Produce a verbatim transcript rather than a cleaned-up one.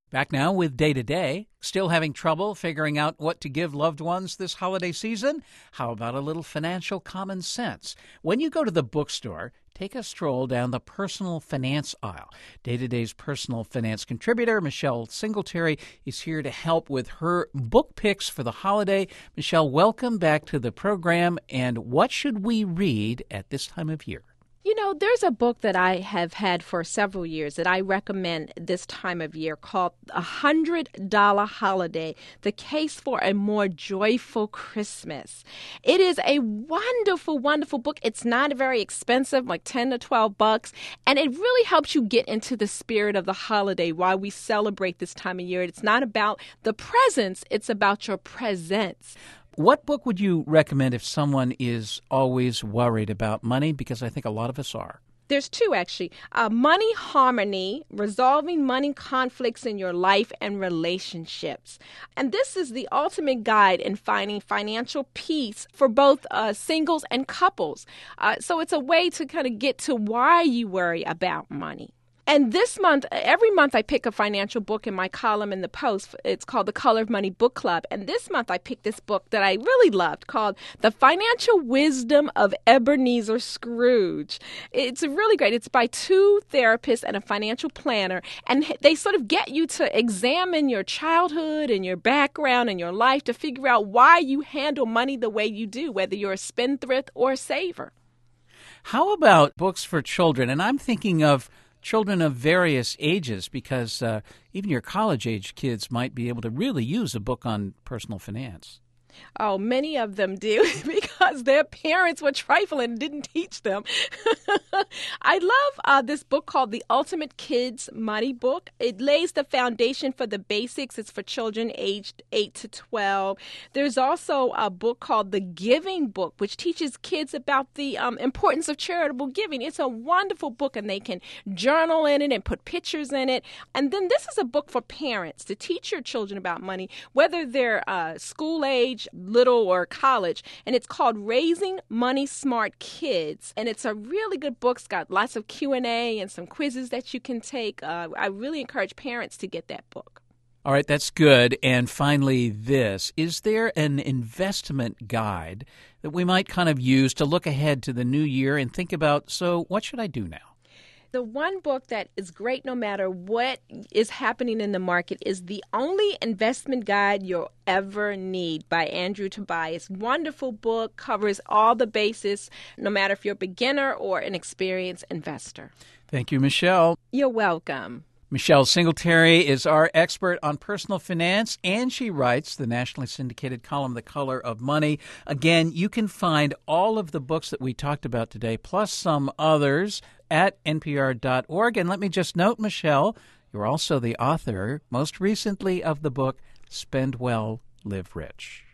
Back now with Day to Day. Still having trouble figuring out what to give loved ones this holiday season? How about a little financial common sense? When you go to the bookstore, take a stroll down the personal finance aisle. Day to Day's personal finance contributor, Michelle Singletary, is here to help with her book picks for the holiday. Michelle, welcome back to the program. And what should we read at this time of year? You know, there's a book that I have had for several years that I recommend this time of year called A Hundred Dollar Holiday, The Case for a More Joyful Christmas. It is a wonderful, wonderful book. It's not very expensive, like ten to twelve bucks, and it really helps you get into the spirit of the holiday while we celebrate this time of year. It's not about the presents, it's about your presence. What book would you recommend if someone is always worried about money? Because I think a lot of us are. There's two, actually. Uh, Money Harmony, Resolving Money Conflicts in Your Life and Relationships. And this is the ultimate guide in finding financial peace for both uh, singles and couples. Uh, so it's a way to kind of get to why you worry about money. And this month, every month I pick a financial book in my column in the Post. It's called the Color of Money Book Club. And this month I picked this book that I really loved called The Financial Wisdom of Ebenezer Scrooge. It's really great. It's by two therapists and a financial planner. And they sort of get you to examine your childhood and your background and your life to figure out why you handle money the way you do, whether you're a spendthrift or a saver. How about books for children? And I'm thinking of children of various ages, because uh, even your college-age kids might be able to really use a book on personal finance. Oh, many of them do because their parents were trifling and didn't teach them. I love uh, this book called The Ultimate Kids Money Book. It lays the foundation for the basics. It's for children aged eight to twelve. There's also a book called The Giving Book, which teaches kids about the um, importance of charitable giving. It's a wonderful book, and they can journal in it and put pictures in it. And then this is a book for parents to teach your children about money, whether they're uh, school age, little or college, and it's called Raising Money Smart Kids, and it's a really good book. It's got lots of Q and A and some quizzes that you can take. Uh, I really encourage parents to get that book. All right, that's good. And finally, this. Is there an investment guide that we might kind of use to look ahead to the new year and think about, so what should I do now? The one book that is great no matter what is happening in the market is The Only Investment Guide You'll Ever Need by Andrew Tobias. Wonderful book, covers all the bases, no matter if you're a beginner or an experienced investor. Thank you, Michelle. You're welcome. Michelle Singletary is our expert on personal finance, and she writes the nationally syndicated column, The Color of Money. Again, you can find all of the books that we talked about today, plus some others, at N P R dot org. And let me just note, Michelle, you're also the author, most recently, of the book Spend Well, Live Rich.